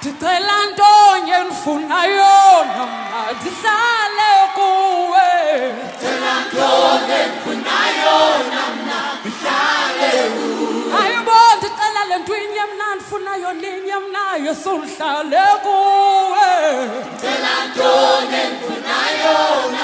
Ndicela ntonye ndifuna yona mna ndihlale kuwe. Ndicela ntonye ndifuna yona mna ndihlale kuwe. Hayibo ndicela le ntwinye mna ndifuna yona inye mna yesu ndihlale kuwe. Ndicela ntonye ndifuna yona